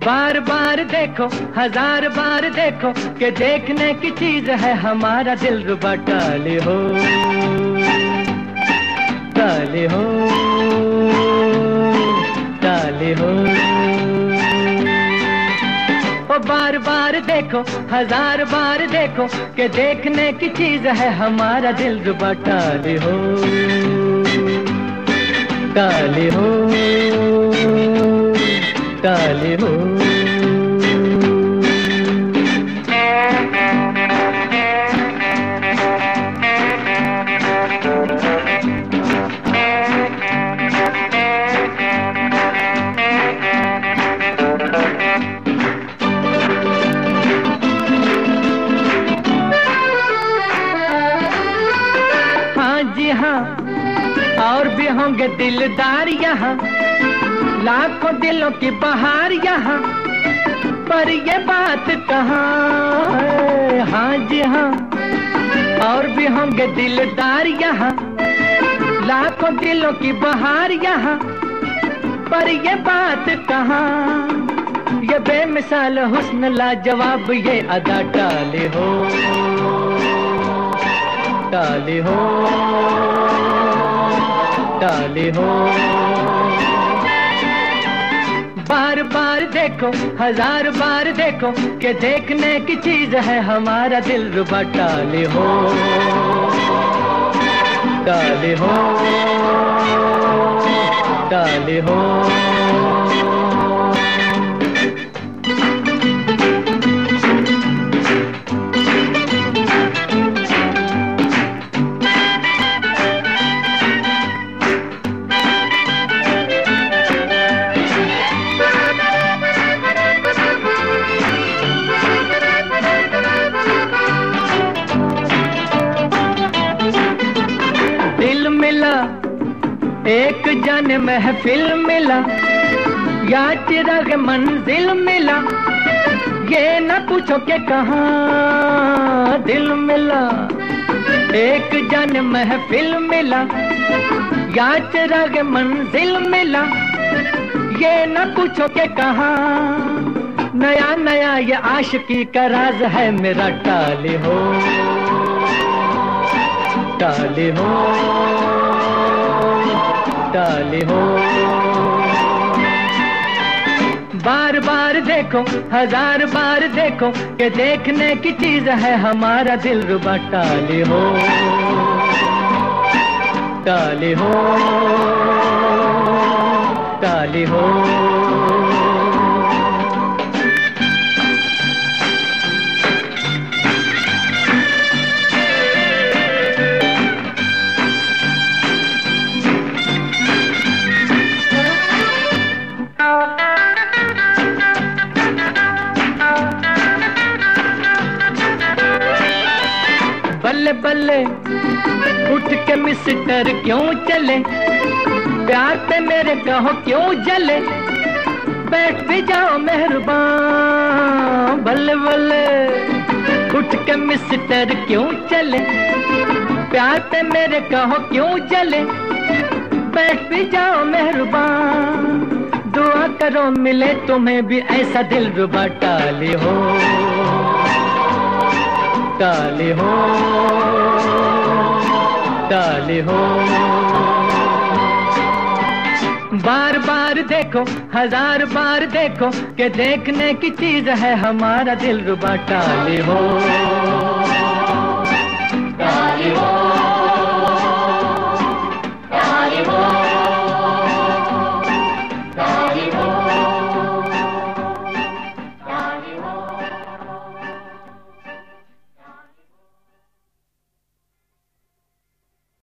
बार बार देखो, हजार बार देखो, कि देखने की चीज है हमारा दिलरुबा। टाले हो, टाले हो, टाले हो। ओ बार बार देखो, हजार बार देखो, कि देखने की चीज है हमारा दिलरुबा। टाले हो, टाले हो, टाले हो। हाँ जी हाँ, और भी होंगे दिलदार यहाँ, लाखों दिलों की बहार यहाँ, पर ये बात कहाँ है। हाँ जी हाँ, और भी होंगे दिलदार यहाँ, लाखों दिलों की बहार यहाँ, पर ये बात कहाँ। ये बेमिसाल हुस्न लाजवाब ये अदा। टाले हो, टाले हो, टाले हो। बार बार देखो, हजार बार देखो, कि देखने की चीज है हमारा दिलरुबा। टाले हो, टाले हो, टाले हो। मिला एक जाने महफिल मिला, या चिराग मंजिल मिला, ये न पूछो कि कहाँ दिल मिला। एक जाने महफिल मिला, या चिराग मंजिल मिला, ये न पूछो कि कहाँ। नया नया ये आशिकी का राज है मेरा। टाले हो, टाले हो, टाले हो। बार बार देखो, हजार बार देखो, कि देखने की चीज है हमारा दिलरुबा। टाले हो, टाले हो, टाले हो। बल्ले बल्ले उठ के मिस्टर क्यों चले, प्यार पे मेरे कहो क्यों जले, बैठ भी जाओ मेहरबान। बल्ले बल्ले उठ के मिस्टर क्यों चले, प्यार पे मेरे कहो क्यों जले, बैठ भी जाओ मेहरबान। दुआ करो मिले तुम्हें भी ऐसा दिलरुबा। टाले हो, टाले हो, टाले हो। बार बार देखो, हजार बार देखो, कि देखने की चीज है हमारा दिलरुबा। टाले हो।